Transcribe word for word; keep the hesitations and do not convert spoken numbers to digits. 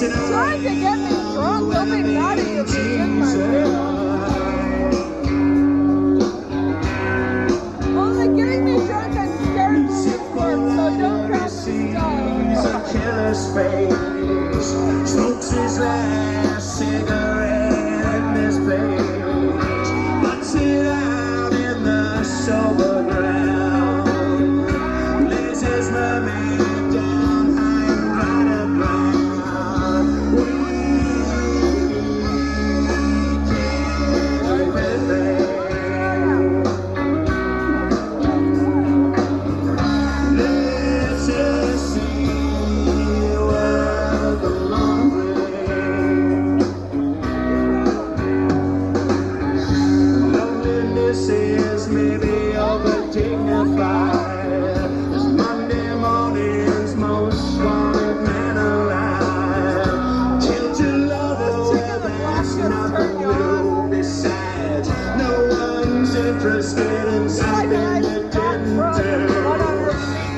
trying to get me drunk. They'll be mad at you if you drink my beer. Well, they're getting me drunk and scared to leave work, so don't crash the stuff. Killer's face, smokes his last cigarette in this page, puts it out in the sober ground, lays his mermaid down high and right around. We can't with it. Let's just see where the long loneliness is maybe over dignified as Monday morning's most wanted man alive. Killed your lover where there's nothing new besides. No one's interested in something that didn't do.